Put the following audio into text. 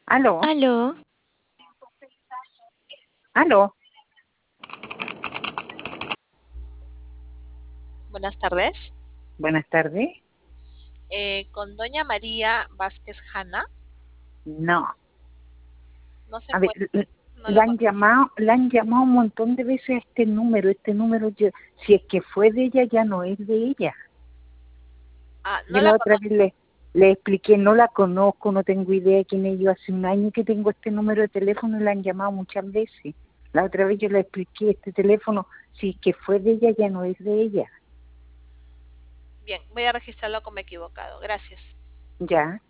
Aló, Aló, aló. Buenas tardes. Buenas tardes. Con doña María Vázquez Jana. No. No se A ver, encuentra. No lo conoce. la han llamado un montón de veces a este número. Si es que fue de ella, ya no es de ella. Ah, no Yo la la otra conoce. vez le expliqué, no la conozco, no tengo idea quién es. Yo hace un año que tengo este número de teléfono y la han llamado muchas veces. La otra vez yo le expliqué este teléfono, si es que fue de ella, ya no es de ella. Bien, voy a registrarlo como equivocado. Gracias. Ya.